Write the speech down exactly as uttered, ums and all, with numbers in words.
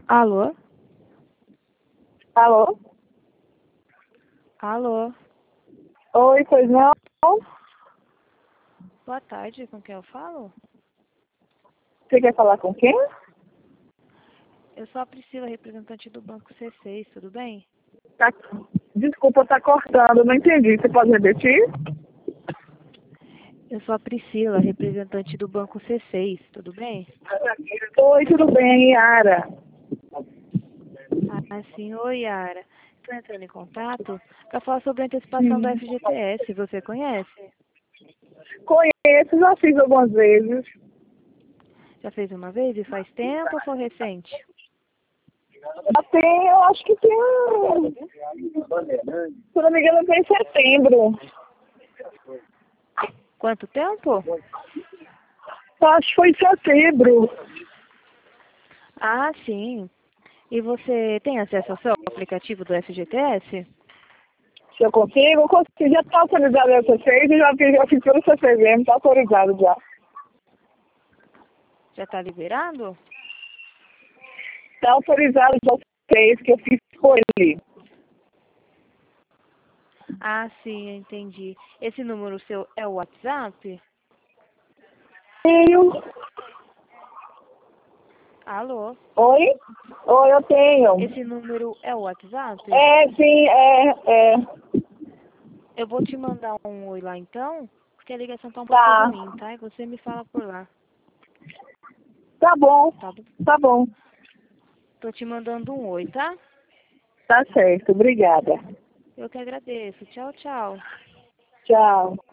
Alô? Alô? Alô? Oi, pois não? Boa tarde, com quem eu falo? Você quer falar com quem? Eu sou a Priscila, representante do Banco C seis, tudo bem? Tá... Desculpa, tá cortando, não entendi. Você pode repetir? Eu sou a Priscila, representante do Banco C seis, tudo bem? Oi, tudo bem, Yara? Ah, sim, oi, Yara. Estou entrando em contato para falar sobre a antecipação do Hum. F G T S, você conhece? Conheço, já fiz algumas vezes. Já fez uma vez e faz tempo ou foi recente? Já tem, eu acho que tem, um- se não me engano, tem em setembro. Quanto tempo? Eu acho que foi em setembro. Ah, sim. E você tem acesso ao seu aplicativo do F G T S? Se eu consigo, eu consigo. Já está autorizado o C seis e já fiz, já fiz pelo C C V M, está autorizado já. Já está liberado? Está autorizado já o C seis que eu fiz por ele. Ah, sim, entendi. Esse número seu é o WhatsApp? Tenho. Alô? Oi? Oi, eu tenho. Esse número é o WhatsApp? É, sim, é, é. Eu vou te mandar um oi lá então, porque a ligação tá um pouco Tá. ruim, tá? E você me fala por lá, Tá bom. tá bom? Tá bom. Tô te mandando um oi, tá? Tá certo. Obrigada. Eu que agradeço. Tchau, tchau. Tchau.